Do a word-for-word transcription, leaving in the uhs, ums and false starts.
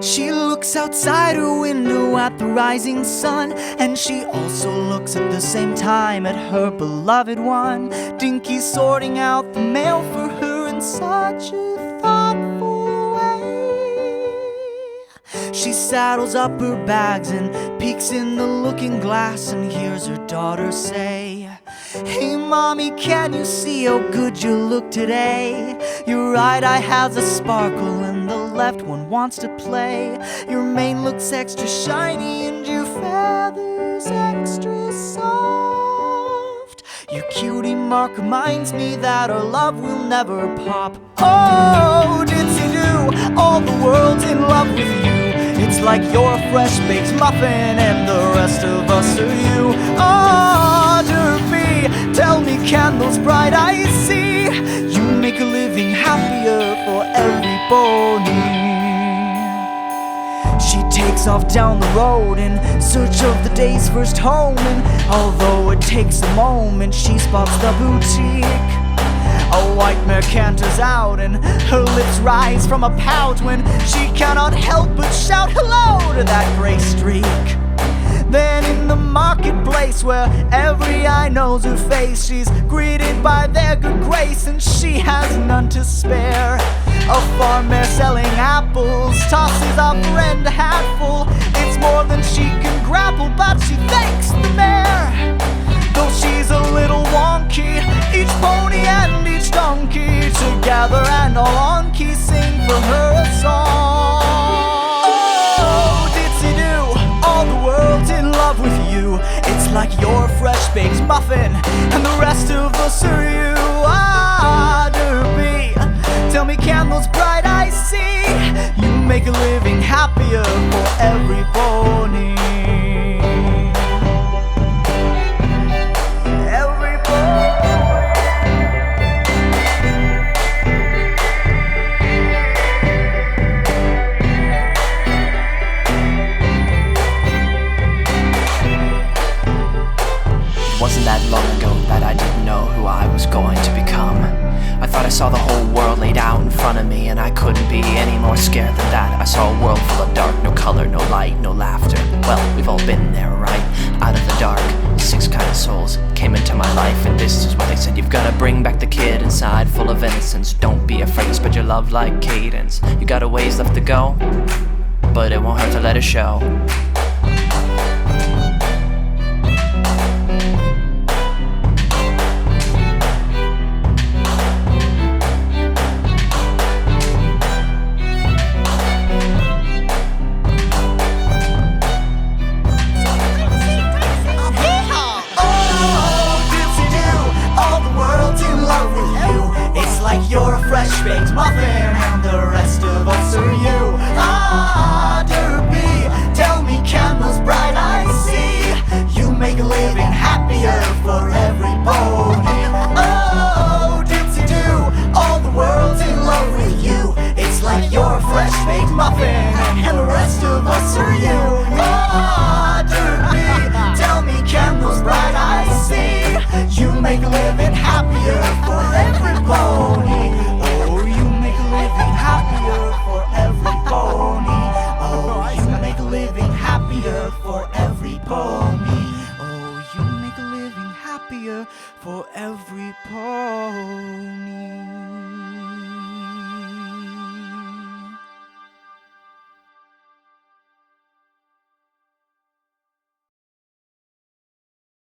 She looks outside her window at the rising sun, and she also looks at the same time at her beloved one. Dinky's sorting out the mail for her in such a thoughtful way. She saddles up her bags and peeks in the looking glass and hears her daughter say, "Hey mommy, can you see how good you look today? Your right eye has a sparkle and the left one wants to play. Your mane looks extra shiny and your feathers extra soft. Your cutie mark reminds me that our love will never pop. Oh, ditsy-do, all the world's in love with you. It's like you're a fresh baked muffin and the rest of us are you. Oh, Derby, tell me, can those bright eyes see? You make a living happier for every pony." She takes off down the road in search of the day's first home, and although it takes a moment, she spots the boutique. A white mare canters out and her lips rise from a pout when she cannot help but shout hello to that gray streak. Then in the marketplace where every eye knows her face, she's greeted by their good grace and she has none to spare. A farm mare selling apples tosses a friend a hatful. It's more than she can grapple, but she thanks the mare. Though she's a little wonky, each pony and each donkey together and all on key sing for her a song. Oh, ditsy-do, all the world's in love with you. It's like you're a fresh baked muffin and the rest of us are you. Ah, Derby, tell me, can those bright eyes see? You make a living happier for every pony. Wasn't that long ago that I didn't know who I was going to become. I thought I saw the whole world laid out in front of me, and I couldn't be any more scared than that. I saw a world full of dark, no color, no light, no laughter. Well, we've all been there, right? Out of the dark, six kind of souls came into my life, and this is what they said: you've gotta bring back the kid inside, full of innocence. Don't be afraid, spread your love like cadence. You got a ways left to go, but it won't hurt to let it show. You're a fresh baked muffin and the rest of us are you. Ah, Derby, tell me, can those bright eyes see? You make a living happier for every pony. Oh, ditsy-do, all the world's in love with you. It's like you're a fresh baked muffin and the rest of us are you. Ah, Derby, tell me, can those bright eyes see? You make a living happier for every pony. Oh, you make a living happier for every pony. Oh, you make a living happier for every pony. Oh, you make a living happier for every pony.